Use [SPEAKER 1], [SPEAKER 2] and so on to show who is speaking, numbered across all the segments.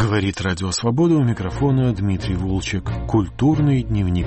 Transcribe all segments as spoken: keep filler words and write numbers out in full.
[SPEAKER 1] Говорит Радио Свобода, у микрофона Дмитрий Волчек. Культурный дневник.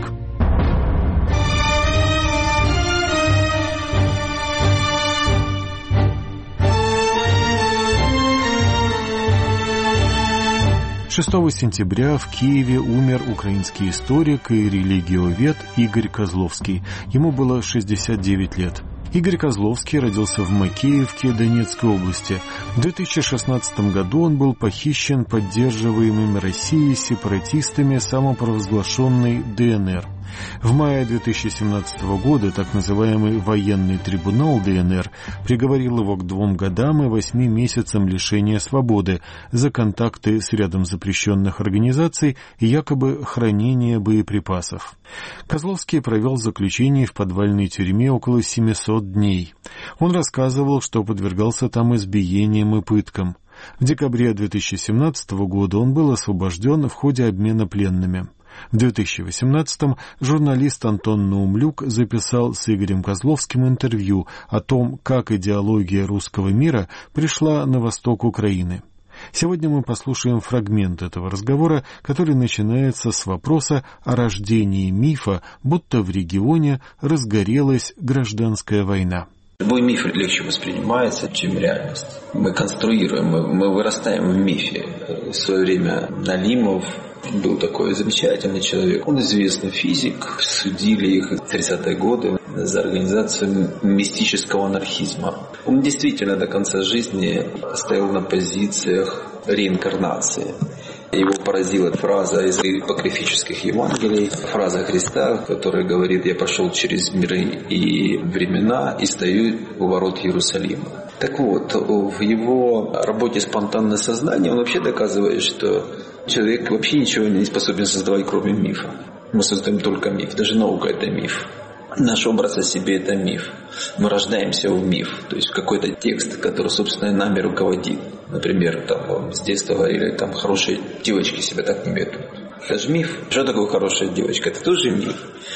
[SPEAKER 1] шестого сентября в Киеве умер украинский историк и религиовед Игорь Козловский. Ему было шестьдесят девять лет. Игорь Козловский родился в Макеевке Донецкой области. В две тысячи шестнадцатом году он был похищен поддерживаемыми Россией сепаратистами самопровозглашенной ДНР. В мае две тысячи семнадцатого года так называемый военный трибунал ДНР приговорил его к двум годам и восьми месяцам лишения свободы за контакты с рядом запрещенных организаций и якобы хранение боеприпасов. Козловский провел заключение в подвальной тюрьме около семисот дней. Он рассказывал, что подвергался там избиениям и пыткам. В декабре две тысячи семнадцатого года он был освобожден в ходе обмена пленными. В две тысячи восемнадцатом журналист Антон Наумлюк записал с Игорем Козловским интервью о том, как идеология русского мира пришла на восток Украины. Сегодня мы послушаем фрагмент этого разговора, который начинается с вопроса о рождении мифа, будто в регионе разгорелась гражданская война.
[SPEAKER 2] Любой миф легче воспринимается, чем реальность. Мы конструируем, мы, мы вырастаем в мифе. В свое время Налимов был такой замечательный человек. Он известный физик. Судили их в тридцатые годы за организацию мистического анархизма. Он действительно до конца жизни стоял на позициях реинкарнации. Его поразила фраза из апокрифических Евангелий, фраза Христа, которая говорит: «Я прошел через миры и времена и стою у ворот Иерусалима». Так вот, в его работе «Спонтанное сознание» он вообще доказывает, что человек вообще ничего не способен создавать, кроме мифа. Мы создаем только миф, даже наука – это миф. Наш образ о себе – это миф. Мы рождаемся в миф, то есть в какой-то текст, который, собственно, нами руководит. Например, там, с детства говорили, там, хорошие девочки себя так не ведут. Это же миф. Что такое хорошая девочка? Это тоже миф.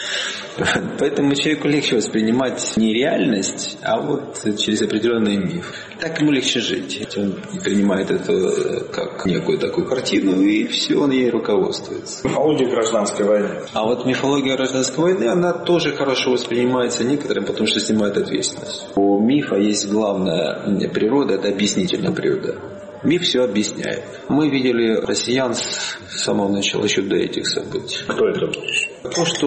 [SPEAKER 2] Поэтому человеку легче воспринимать не реальность, а вот через определенный миф. Так ему легче жить. Он принимает это как некую такую картину, и все, он ей руководствуется.
[SPEAKER 3] Мифология гражданской войны.
[SPEAKER 2] А вот мифология гражданской войны, она тоже хорошо воспринимается некоторым, потому что снимает ответственность. У мифа есть главная природа, это объяснительная природа. Миф все объясняет. Мы видели россиян с самого начала, еще до этих событий.
[SPEAKER 3] Кто это?
[SPEAKER 2] То, что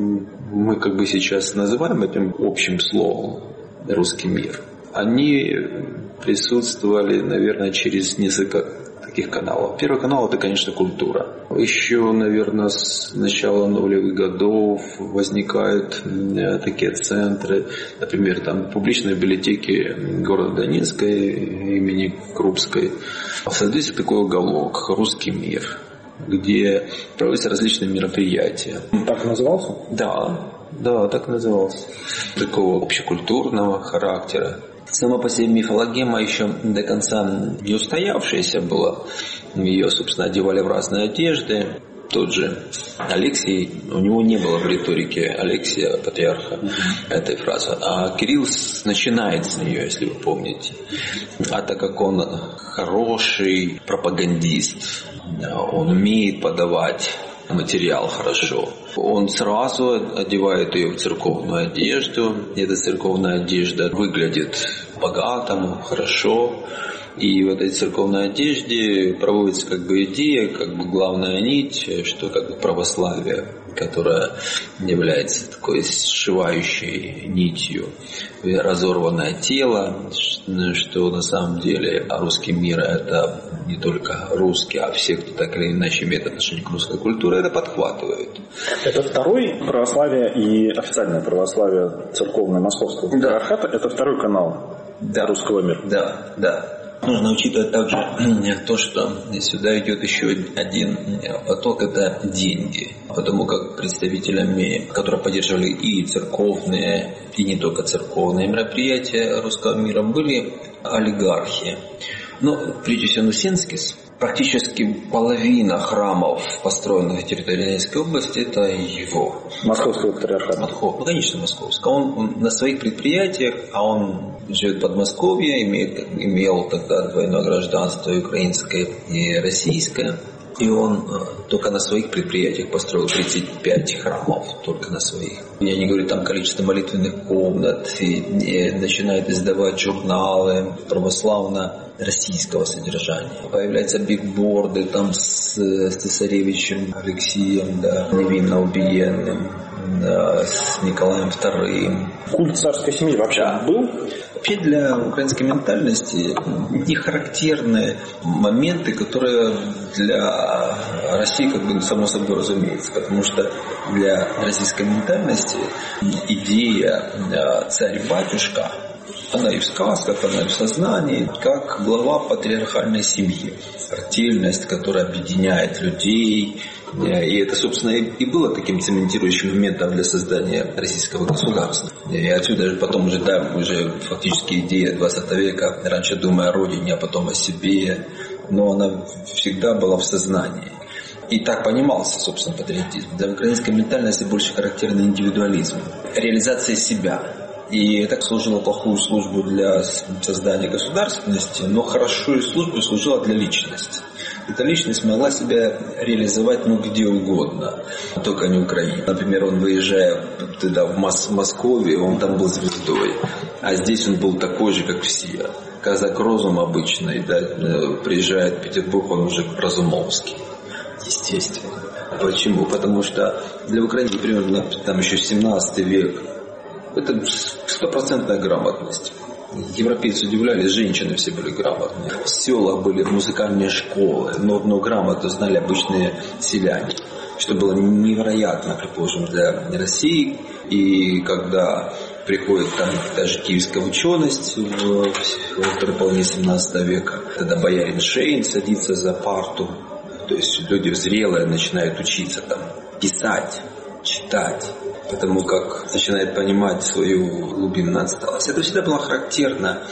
[SPEAKER 2] мы как бы сейчас называем этим общим словом «русский мир», они присутствовали, наверное, через несколько таких каналов. Первый канал – это, конечно, культура. Еще, наверное, с начала нулевых годов возникают такие центры, например, там публичные библиотеки города Донецка имени Крупской. Создается такой уголок «Русский мир», где проводятся различные мероприятия.
[SPEAKER 3] Так назывался?
[SPEAKER 2] Да, да, так назывался. Такого общекультурного характера. Сама по себе мифологема еще до конца не устоявшаяся была. Ее, собственно, одевали в разные одежды. Тот же Алексий, у него не было в риторике Алексия, патриарха, этой фразы. А Кирилл начинает с нее, если вы помните. А так как он хороший пропагандист, он умеет подавать материал хорошо, он сразу одевает ее в церковную одежду. И эта церковная одежда выглядит богатому, хорошо. И в этой церковной одежде проводится как бы идея, как бы главная нить, что как бы православие, которое является такой сшивающей нитью, разорванное тело, что на самом деле русский мир – это не только русские, а все, кто так или иначе имеет отношение к русской культуре, это подхватывают.
[SPEAKER 3] Это второй православие и официальное православие церковное московского патриархата, да. Это второй канал
[SPEAKER 2] да.
[SPEAKER 3] русского мира.
[SPEAKER 2] Да, да. Нужно учитывать также то, что сюда идет еще один поток – это деньги. Потому как представителями, которые поддерживали и церковные, и не только церковные мероприятия русского мира, были олигархи. Но прежде всего Нусенскис, Практически половина храмов, построенных в территории Донецкой области, это его.
[SPEAKER 3] Московского патриархата.
[SPEAKER 2] Ну, конечно, московского. Он, он на своих предприятиях, а он живет в Подмосковье, имеет, имел тогда двойное гражданство, украинское и российское. И он только на своих предприятиях построил тридцать пять храмов, только на своих. Я не говорю там количество молитвенных комнат, и, и начинает издавать журналы православно-российского содержания. Появляются бигборды там с, с цесаревичем Алексеем, да, невинно убиенным, да, с Николаем вторым.
[SPEAKER 3] Культ царской семьи вообще
[SPEAKER 2] да.
[SPEAKER 3] был?
[SPEAKER 2] Вообще для украинской ментальности не характерны моменты, которые для России как бы само собой разумеется. Потому что для российской ментальности идея царь-батюшка, она и в сказках, она и в сознании, как глава патриархальной семьи. Артельность, которая объединяет людей. И это, собственно, и было таким цементирующим моментом для создания российского государства. И отсюда же потом уже, да, уже фактически идея двадцатого века, раньше думая о родине, а потом о себе, но она всегда была в сознании. И так понимался, собственно, патриотизм. Для украинской ментальности больше характерный индивидуализм, реализация себя. И это служило плохую службу для создания государственности, но хорошую службу служила для личности. Эта личность могла себя реализовать ну где угодно, только не в Украине. Например, он, выезжая туда, в Москве, он там был звездой, а здесь он был такой же, как все. Казак Розум обычный, да, приезжает в Петербург, он уже Разумовский, естественно. Почему? Потому что для Украины примерно там еще семнадцатый век это стопроцентная грамотность. Европейцы удивлялись, женщины все были грамотные. В селах были музыкальные школы, но, но грамоту знали обычные селяне, что было невероятно, предположим, для России. И когда приходит там даже киевская ученость в, во второй половине семнадцатого века, тогда боярин Шейн садится за парту, то есть люди зрелые начинают учиться там писать, читать, потому как начинает понимать свою глубинную отсталость. Это всегда было характерно.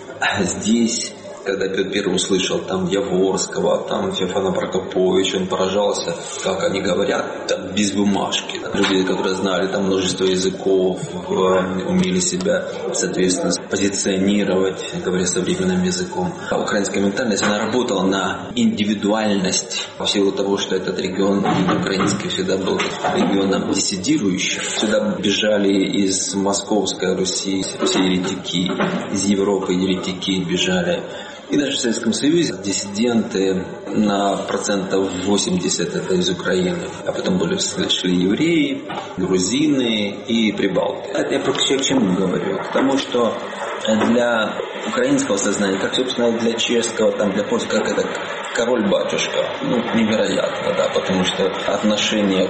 [SPEAKER 2] Здесь, когда Петр Первый услышал там Яворского, там Феофана Прокоповича, он поражался, как они говорят, там без бумажки. Люди, которые знали там множество языков, умели себя, соответственно, позиционировать, говоря современным языком. А украинская ментальность, она работала на индивидуальность, в силу того, что этот регион украинский всегда был регионом диссидирующим. Сюда бежали из Московской Руси все еретики, из Европы еретики бежали. И даже в Советском Союзе диссиденты на процентов восемьдесят это из Украины. А потом были шли евреи, грузины и прибалты. Это я про к чему говорю? К тому, что для украинского сознания, как, собственно, и для чешского, там, для польского, как это король-батюшка, ну, невероятно, да, потому что отношение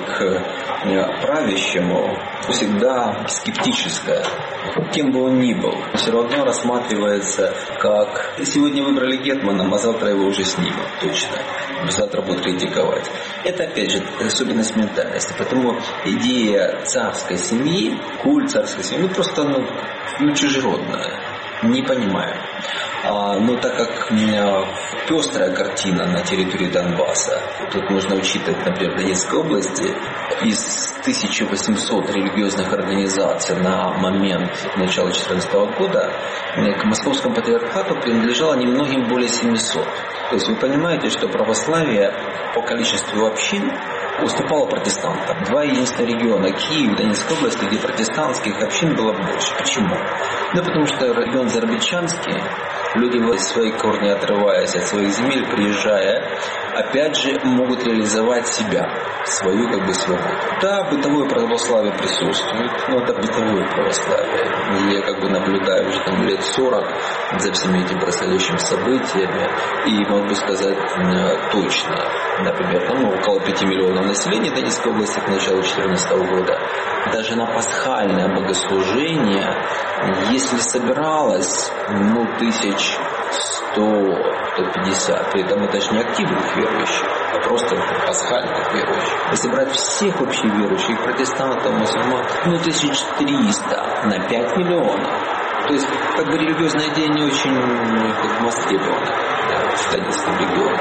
[SPEAKER 2] к правящему всегда скептическое, кем бы он ни был. Все равно рассматривается как сегодня выбрали гетманом, а завтра его уже снимут, точно. Завтра будут критиковать. Это, опять же, особенность ментальности. Поэтому идея царской семьи, культ царской семьи, ну, просто ну, ну, чужеродная. Не понимаю. А, но так как у меня пестрая картина на территории Донбасса, тут нужно учитывать, например, в Донецкой области из тысяча восемьсот религиозных организаций на момент начала две тысячи четырнадцатого года к Московскому патриархату принадлежало немногим более семисот. То есть вы понимаете, что православие по количеству общин уступало протестантам. Два единственных региона, Киев и Донецкая область, где протестантских общин было больше. Почему? Ну, потому что регион Зарбичанский, люди свои корни отрываясь от своих земель, приезжая, опять же, могут реализовать себя, свою как бы свободу. Да, бытовое православие присутствует, но это бытовое православие. И я как бы наблюдаю уже там лет сорок за всеми этими происходящими событиями и могу сказать точно, например, там около пяти миллионов населения Донецкой области к началу две тысячи четырнадцатого года. Даже на пасхальное богослужение, если собиралось, ну, тысяч сто — сто пятьдесят, при этом это же не активных верующих, а просто пасхальных верующих. Если брать всех общеверующих, протестантов, мусульман, ну, тысяч триста на пять миллионов. То есть, как бы религиозная идея не очень как, востребована, да, в Донецком регионе.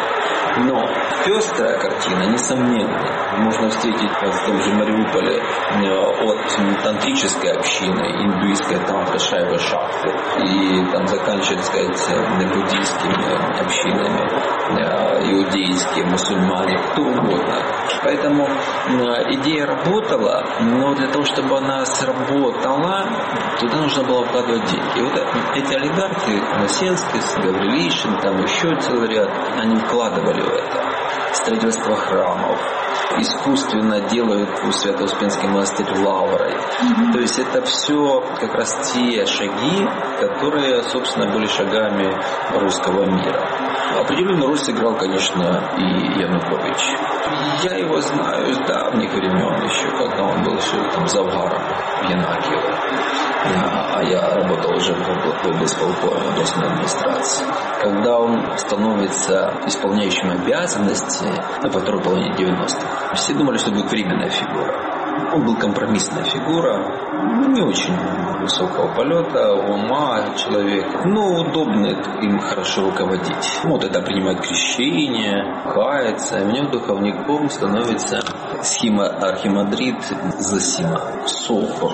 [SPEAKER 2] Но пестрая картина, несомненно, можно встретить в том же Мариуполе от тантрической общины, индуистской тантры Шайва Шакты, и там заканчивать, так сказать, буддийскими общинами, иудейские, мусульмане, кто угодно. Поэтому идея работала, но для того, чтобы она сработала, туда нужно было вкладывать деньги. И вот эти олигархи, Насенский, Гаврилишин, там еще целый ряд, они вкладывали в это. Строительство храмов, искусственно делают Свято-Успенский монастырь лаврой. Mm-hmm. То есть это все как раз те шаги, которые, собственно, были шагами русского мира. Определенную роль сыграл, конечно, и Янукович. Я его знаю с давних времен еще, когда он был еще там завгаром в Янакиево. А я работал уже в облсполкоме, в областной администрации. Когда он становится исполняющим обязанности на второй половине девяностых, все думали, что будет временная фигура. Он был компромиссная фигура, не очень высокого полета, ума человек, но удобно им хорошо руководить. Вот это принимает крещение, кается. У него духовником становится схима архимандрит Зосима, Софор.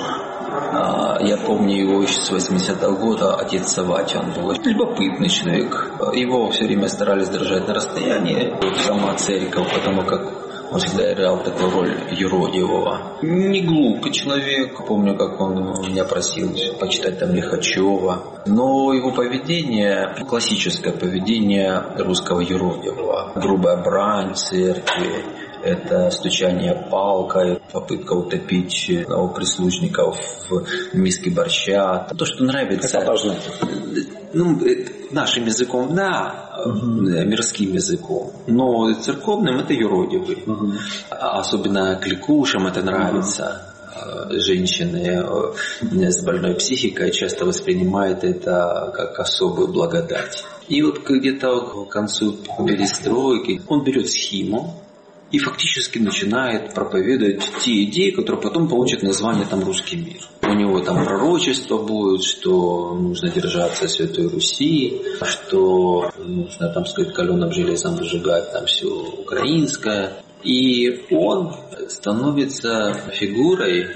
[SPEAKER 2] Я помню его еще с восьмидесятого года, отец Савати, он был любопытный человек. Его все время старались держать на расстоянии, сама церковь, потому как он всегда играл такую роль юродивого. Не глупый человек. Помню, как он меня просил почитать там Лихачева. Но его поведение, классическое поведение русского юродивого. Грубая брань церкви. Это стучание палкой, попытка утопить новоприслужников в миске борща. То, что нравится... Ну, нашим языком, да, угу. мирским языком. Но церковным это юродивый. Угу. Особенно кликушам это нравится. Угу. Женщины с больной психикой часто воспринимают это как особую благодать. И вот где-то к концу перестройки он берет схему и фактически начинает проповедовать те идеи, которые потом получат название там «Русский мир». У него там пророчество будет, что нужно держаться Святой Руси, что нужно там, сказать, каленым железом выжигать там все украинское. И он становится фигурой,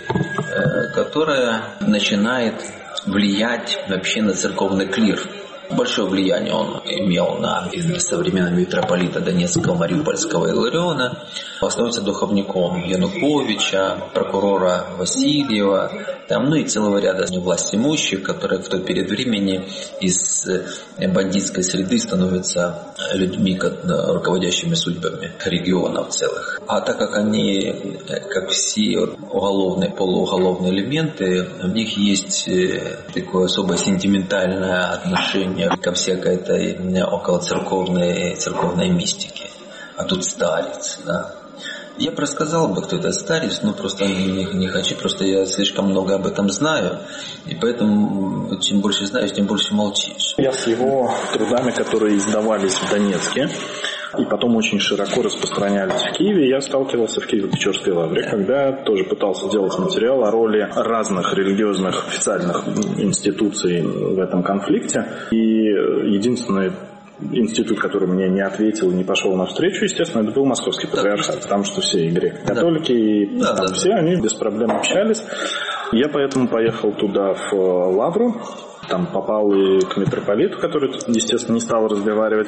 [SPEAKER 2] которая начинает влиять вообще на церковный клир. Большое влияние он имел на современного митрополита Донецкого, Мариупольского Илариона. Он становится духовником Януковича, прокурора Васильева, там, ну и целого ряда властимущих, которые в той период времени из бандитской среды становятся людьми, руководящими судьбами регионов целых. А так как они, как все уголовные, полууголовные элементы, у них есть такое особое сентиментальное отношение ко всякой этой околоцерковной церковной мистике. А тут старец, да. Я бы рассказал бы, кто это старец, но просто не, не хочу, просто я слишком много об этом знаю, и поэтому чем больше знаешь, тем больше молчишь.
[SPEAKER 3] Я с его трудами, которые издавались в Донецке, и потом очень широко распространялись в Киеве, я сталкивался в Киево-Печорской лавре, когда тоже пытался делать материал о роли разных религиозных официальных институций в этом конфликте. И единственный институт, который мне не ответил и не пошел навстречу, естественно, это был Московский патриархат, потому что все и греко-католики, и
[SPEAKER 2] да,
[SPEAKER 3] там
[SPEAKER 2] да,
[SPEAKER 3] все
[SPEAKER 2] да.
[SPEAKER 3] они без проблем общались. Я поэтому поехал туда, в Лавру, там попал и к митрополиту, который, естественно, не стал разговаривать,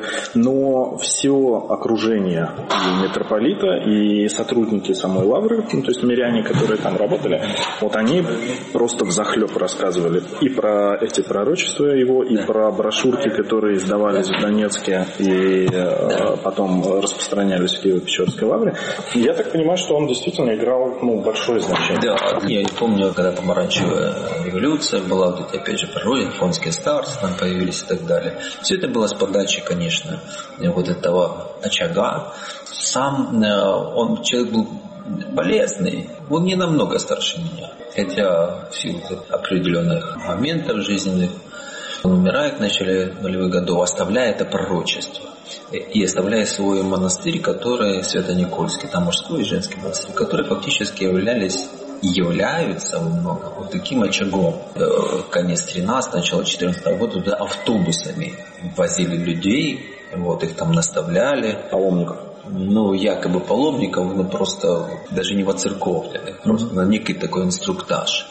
[SPEAKER 3] но все окружение и митрополита, и сотрудники самой Лавры, ну, то есть миряне, которые там работали, вот они просто взахлеб рассказывали и про эти пророчества его, и про брошюрки, которые издавались в Донецке и э, потом распространялись в Киево-Печорской Лавре. И я так понимаю, что он действительно играл, ну, большое значение.
[SPEAKER 2] Да, я помню, когда помаранчевая революция была, вот эти, опять же, пророчества, фонские старцы там появились и так далее. Все это было с подачи, конечно, вот этого очага. Сам он человек был болезненный, он не намного старше меня. Хотя в силу определенных моментов жизненных он умирает в начале нулевых годов, оставляя это пророчество. И оставляя свой монастырь, который Свято-Никольский, там мужской и женский монастырь, которые фактически являлись являются много вот таким очагом. Конец тринадцатого, начало четырнадцатого года туда автобусами возили людей Вот, их там наставляли.
[SPEAKER 3] Паломников.
[SPEAKER 2] Ну, якобы паломников, но просто даже не воцерковленных, просто mm-hmm. на некий такой инструктаж.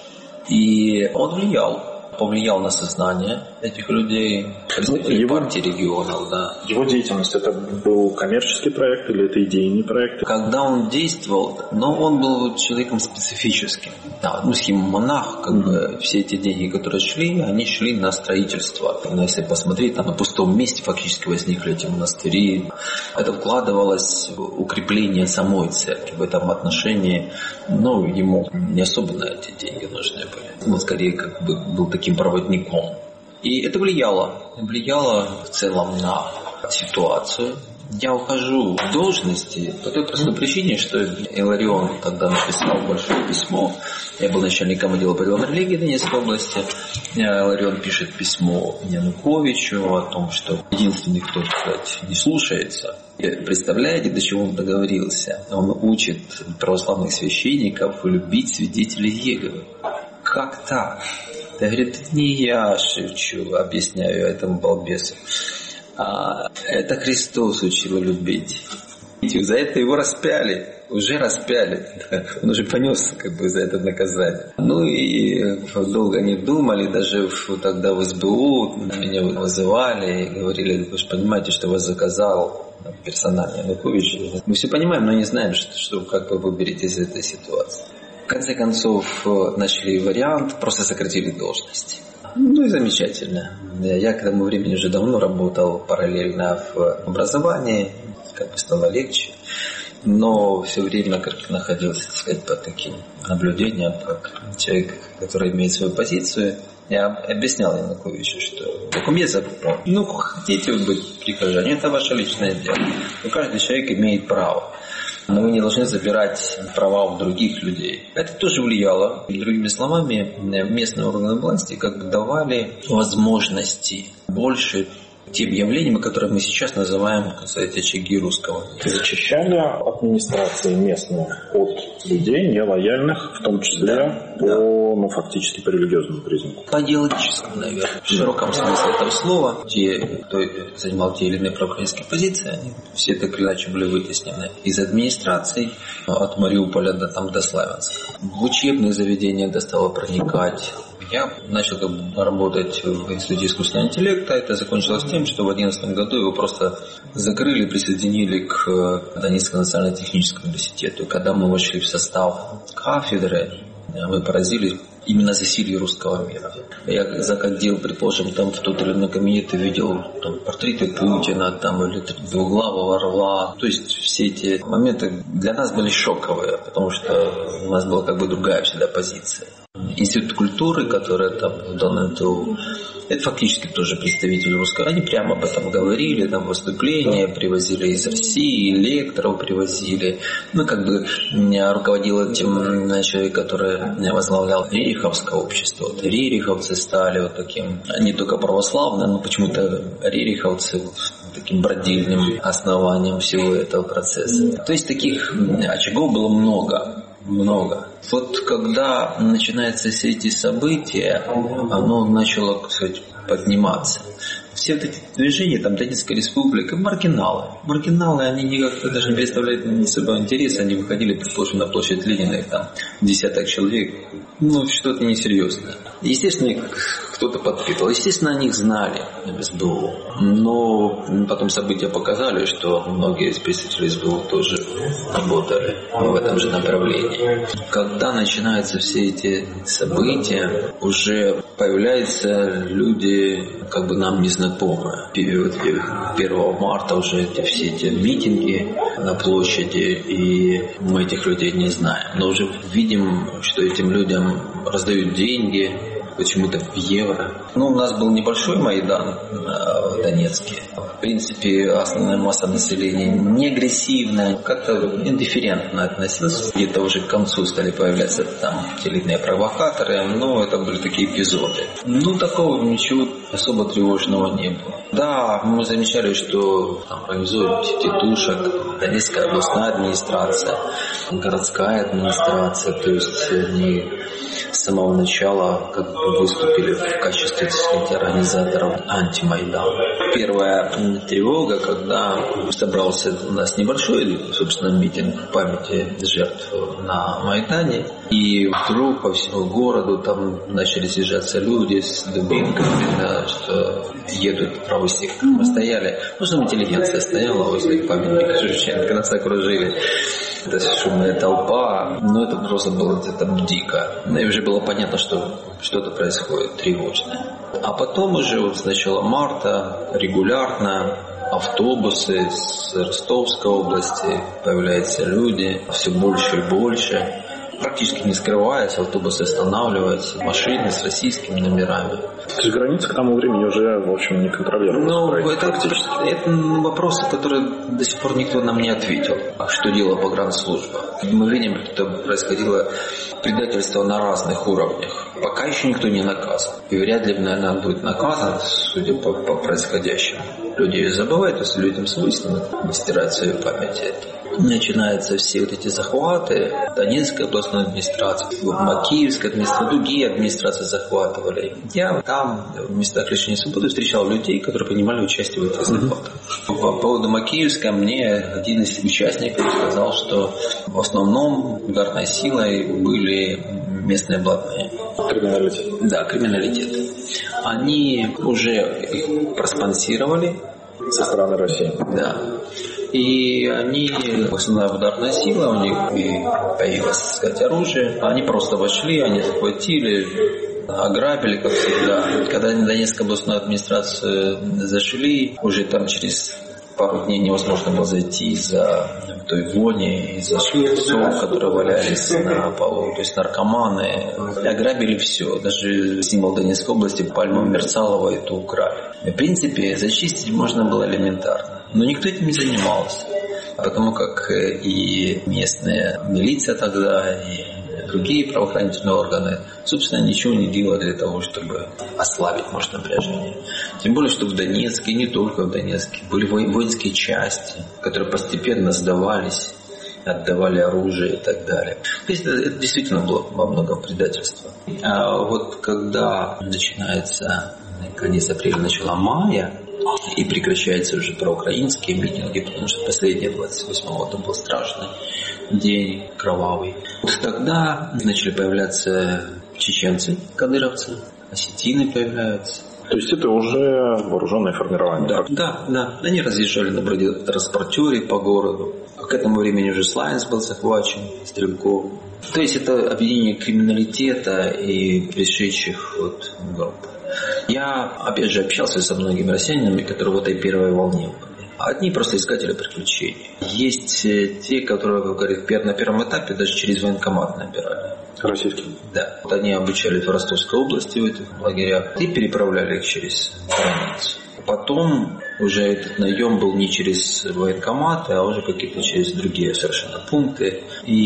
[SPEAKER 2] И он влиял. Повлиял на сознание этих людей, представителей партии регионов, да.
[SPEAKER 3] Его деятельность, это был коммерческий проект или это идейный проект?
[SPEAKER 2] Когда он действовал, но он был человеком специфическим. Да, ну, схемомонах, как mm-hmm. бы все эти деньги, которые шли, они шли на строительство. Но если посмотреть, там на пустом месте фактически возникли эти монастыри. Это вкладывалось в укрепление самой церкви в этом отношении. Но ему не особо на эти деньги нужны были. Он скорее как бы был таким проводником. И это влияло. Влияло в целом на ситуацию. Я ухожу в должности по той простой причине, что Иларион тогда написал большое письмо. Я был начальником отдела по делам религии Донецкой области. Иларион пишет письмо Януковичу о том, что единственный, кто, кстати, не слушается. И представляете, до чего он договорился? Он учит православных священников любить свидетелей Иеговы. Как так? Я говорю, это не я шепчу, объясняю этому балбесу. А это Христос учил любить. И за это его распяли, уже распяли. Он уже понес как бы за это наказание. Ну и долго не думали, даже тогда в СБУ меня вызывали и говорили, вы же понимаете, что вас заказал персонально Янукович. Мы все понимаем, но не знаем, что, что как вы выберете из этой ситуации. В конце концов, нашли вариант, просто сократили должность. Ну и замечательно. Я к тому времени уже давно работал параллельно в образовании, как бы стало легче. Но все время как находился, так сказать, под таким наблюдением, как человек, который имеет свою позицию. Я объяснял Януковичу, что документ закон. Ну, хотите вы быть прихожанин, это ваше личное дело. Но каждый человек имеет право. Но вы не должны забирать права у других людей. Это тоже влияло. И, другими словами, местные органы власти как бы давали возможности больше тем явлениям, которые мы сейчас называем, кстати, очаги русского.
[SPEAKER 3] Зачищали администрации местные от людей нелояльных, в том числе да, по, да. ну, фактически по религиозному признаку.
[SPEAKER 2] По идеологическому, наверное, в широком смысле этого слова. Те, кто занимал те или иные проукраинские позиции, они все так или иначе были вытеснены из администраций от Мариуполя до, там, до Славянска. В учебные заведения достало проникать. Я начал как бы работать в Институте искусственного интеллекта. Это закончилось тем, что в две тысячи одиннадцатом году его просто закрыли, присоединили к Донецкому национально-техническому университету. Когда мы вошли в состав кафедры, мы поразились именно засилье русского мира. Я заходил, предположим, там в тот или иной кабинет и видел там, портреты Путина там, или двуглавого орла. То есть все эти моменты для нас были шоковые, потому что у нас была как бы другая всегда позиция. Институт культуры, который там в ДонЭТУ, это фактически тоже представители русского. Они прямо об этом говорили, там выступления привозили из России, лекторов привозили. Ну, как бы руководил этим человек, который возглавлял Рериховское общество. Вот рериховцы стали вот таким, не только православным, но почему-то рериховцы таким бродильным основанием всего этого процесса. То есть таких очагов было много. Много. Вот когда начинаются все эти события, оно начало, так сказать, подниматься. Все вот эти движения, там, Донецкая республика, маргиналы. Маргиналы, они никак даже не представляют ни собой интереса, они выходили, предположим, на площадь Ленина, и там десяток человек. Ну, что-то несерьезное. Естественно, их кто-то подпитывал. Естественно, о них знали в СБУ. Но потом события показали, что многие из представителей СБУ тоже работали в этом же направлении. Когда начинаются все эти события, уже появляются люди, как бы нам незнакомые. первого марта уже эти, все эти митинги на площади, и мы этих людей не знаем. Но уже видим, что этим людям раздают деньги, почему-то в евро. Ну, у нас был небольшой Майдан в Донецке. В принципе, основная масса населения не агрессивная, как-то индифферентно относилась. Где-то уже к концу стали появляться там телевизионные провокаторы, но это были такие эпизоды. Ну, такого ничего особо тревожного не было. Да, мы замечали, что там организуют тетушек, Донецкая областная администрация, городская администрация, то есть они с самого начала как бы выступили в качестве, так сказать, организаторов антимайдана. Первая тревога, когда собрался у нас небольшой, собственно, митинг в памяти жертв на Майдане, и вдруг по всему городу там начали съезжаться люди с дубинками, да, что едут в правый сектор. Мы стояли, ну, что интеллигенция стояла возле памятника Шевченко, нас окружили. Это шумная толпа, но это просто было где-то дико. И уже было понятно, что что-то происходит тревожное. А потом уже вот с начала марта регулярно автобусы с Ростовской области, появляются люди, все больше и больше. Практически не скрываясь, автобусы останавливаются, машины с российскими номерами.
[SPEAKER 3] То есть граница к тому времени уже, в общем, не контролируется.
[SPEAKER 2] Ну, это, это вопросы, которые до сих пор никто нам не ответил. А что делала погранслужба? Мы видим, что происходило предательство на разных уровнях. Пока еще никто не наказан. И вряд ли, наверное, будет наказан, судя по, по происходящему. Люди забывают, если людям свойственно стирать свою память. Начинаются все вот эти захваты. Донецкая областная администрация, Макеевская администрация, другие администрации захватывали. Я там, в местах лишения свободы, встречал людей, которые принимали участие в этих захватах. По поводу Макеевской мне один из участников сказал, что в основном ударной силой были местные блатные.
[SPEAKER 3] Криминалитет.
[SPEAKER 2] Да, криминалитет. Они уже их проспонсировали.
[SPEAKER 3] Со стороны России.
[SPEAKER 2] Да. И они, основная ударная сила, у них и появилось, так сказать, оружие. Они просто вошли, они захватили, ограбили, как всегда. Когда Донецкая областная администрация зашли, уже там через пару дней невозможно было зайти из-за той вони, из-за швецов, которые валялись на полу. То есть наркоманы ограбили все. Даже символ Донецкой области, пальму Мерцалова, это украли. В принципе, зачистить можно было элементарно. Но никто этим не занимался. Потому как и местная милиция тогда, и другие правоохранительные органы, собственно, ничего не делали для того, чтобы ослабить, может, напряжение. Тем более, что в Донецке, и не только в Донецке, были воинские части, которые постепенно сдавались, отдавали оружие и так далее. То есть это, это действительно было во многом предательство. А вот когда начинается конец апреля, начало мая, и прекращаются уже проукраинские митинги, потому что последний двадцать восьмого это был страшный день, кровавый. Вот тогда начали появляться чеченцы, кадыровцы, осетины появляются.
[SPEAKER 3] То есть это уже вооруженное формирование?
[SPEAKER 2] Да, да, да. Они разъезжали на бронетранспортере по городу. К этому времени уже Славянск был захвачен, Стрелков. То есть это объединение криминалитета и пришедших вот групп. Я, опять же, общался со многими россиянами, которые в этой первой волне были. Одни просто искатели приключений. Есть те, которые, как говорят, на первом этапе даже через военкомат набирали.
[SPEAKER 3] Российские?
[SPEAKER 2] Да. Вот они обучались в Ростовской области в этих лагерях и переправляли их через границу. Потом уже этот наем был не через военкоматы, а уже какие-то через другие совершенно пункты.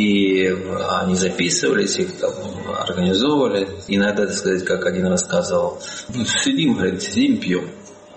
[SPEAKER 2] И они записывались, их там организовывали. Иногда, так сказать, как один рассказывал, сидим, говорит, сидим, пьем.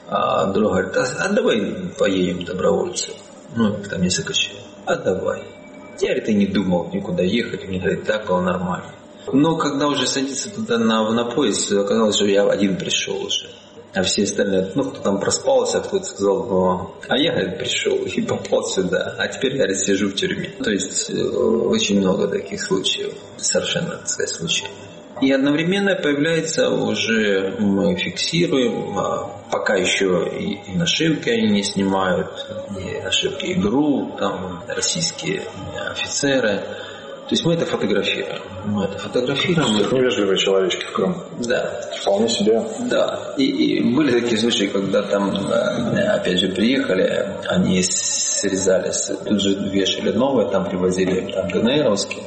[SPEAKER 2] А другой говорит, а, а давай поедем добровольцы. Ну, там несколько человек. А давай. Я, говорит, и не думал никуда ехать. Мне говорит, так было нормально. Но когда уже садиться туда на, на поезд, оказалось, что я один пришел уже. А все остальные, ну, кто там проспался, кто-то сказал, ну, а я, говорит, пришел и попал сюда, а теперь, говорит, сижу в тюрьме. То есть очень много таких случаев, совершенно, так сказать, случаев. И одновременно появляется уже, мы фиксируем, пока еще и, и нашивки они не снимают, и нашивки и ГРУ, там российские офицеры. То есть мы это фотографируем. Мы это фотографируем.
[SPEAKER 3] Невежливые человечки в Крыму.
[SPEAKER 2] Да.
[SPEAKER 3] Вполне себе.
[SPEAKER 2] Да. И, и были такие случаи, когда там, опять же, приехали, они срезались, тут же вешали новые, там привозили там ДНРовские.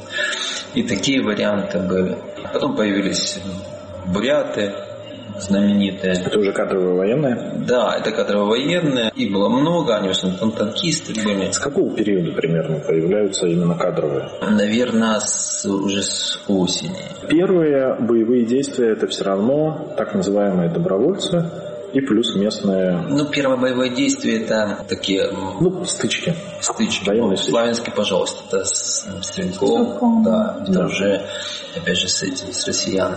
[SPEAKER 2] И такие варианты были. Потом появились буряты знаменитые.
[SPEAKER 3] Это уже кадровые военные?
[SPEAKER 2] Да, это кадровые военные. Их было много, они в основном танкисты были.
[SPEAKER 3] С какого периода примерно появляются именно кадровые?
[SPEAKER 2] Наверное, с, уже с осени.
[SPEAKER 3] Первые боевые действия — это все равно так называемые добровольцы, и плюс местные...
[SPEAKER 2] Ну, первое боевое действие — это такие...
[SPEAKER 3] Ну, стычки.
[SPEAKER 2] Стычки.
[SPEAKER 3] Военные
[SPEAKER 2] стычки. Славянский, пожалуйста, это с Стрелком. Да, это да. уже, опять же, с этим, с россиянами.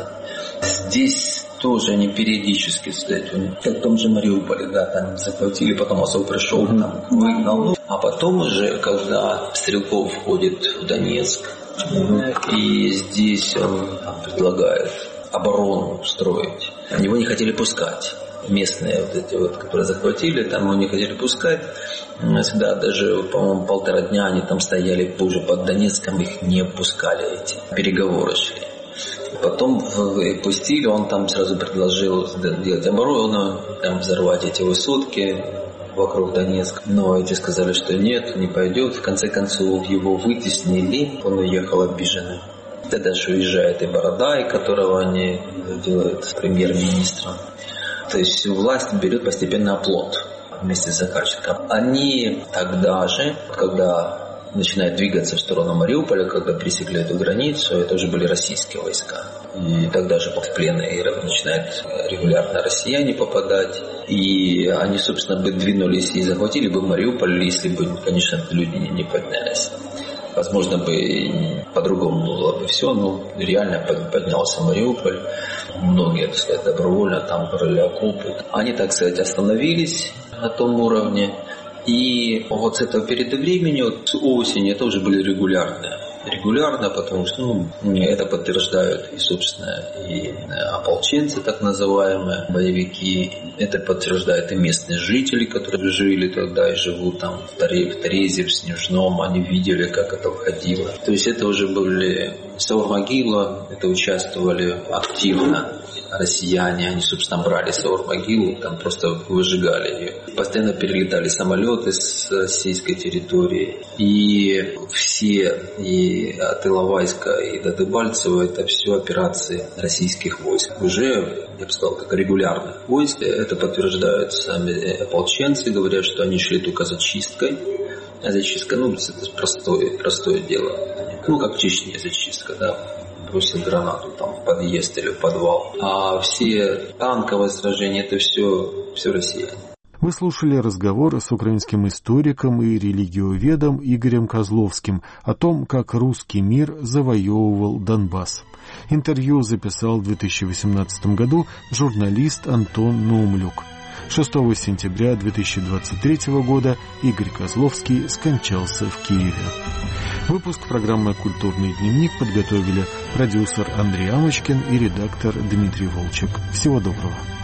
[SPEAKER 2] Здесь тоже они периодически, кстати, как в том же Мариуполе, да, там захватили, потом Азов пришел, mm-hmm. там выгнал. А потом уже, когда Стрелков входит в Донецк, mm-hmm. и здесь он там предлагает оборону строить, его не хотели пускать. Местные вот эти вот, которые захватили, там его не хотели пускать. Всегда даже, по-моему, полтора дня они там стояли позже под Донецком, их не пускали, эти переговоры шли. Потом пустили, он там сразу предложил делать оборону, там взорвать эти высотки вокруг Донецка. Но эти сказали, что нет, не пойдет. В конце концов его вытеснили, он уехал обиженным. Тогда же уезжает и Бородай, которого они делают премьер-министром. То есть власть берет постепенно оплот вместе с заказчиком. Они тогда же, когда начинают двигаться в сторону Мариуполя, когда пересекли эту границу, это уже были российские войска. И тогда же в плен начинают регулярно россияне попадать. И они, собственно, бы двинулись и захватили бы Мариуполь, если бы, конечно, люди не поднялись. Возможно, бы по-другому было бы все, но реально поднялся Мариуполь. Многие, так сказать, добровольно там брали окопы. Они, так сказать, остановились на том уровне. И вот с этого периода времени, вот с осени, это уже были регулярные. Регулярно, потому что ну, это подтверждают и, собственно, и ополченцы, так называемые, боевики. Это подтверждают и местные жители, которые жили тогда и живут там в Терезе, в Снежном. Они видели, как это входило. То есть это уже были Саур-могила, это участвовали активно россияне. Они, собственно, брали Саур-могилу, там просто выжигали ее. Постоянно перелетали самолеты с российской территории. И все, и от Иловайска, и до Дебальцева, это все операции российских войск. Уже, я бы сказал, как регулярных войск. Это подтверждают сами ополченцы, говорят, что они шли только зачисткой. А зачистка, ну, это простое, простое дело. Ну, как в Чечне зачистка, да. Бросил гранату там в подъезд или в подвал. А все танковые сражения, это все, все россияне.
[SPEAKER 1] Вы слушали разговор с украинским историком и религиоведом Игорем Козловским о том, как русский мир завоевывал Донбасс. Интервью записал в две тысячи восемнадцатом году журналист Антон Наумлюк. шестого сентября две тысячи двадцать третьего года Игорь Козловский скончался в Киеве. Выпуск программы «Культурный дневник» подготовили продюсер Андрей Амочкин и редактор Дмитрий Волчек. Всего доброго.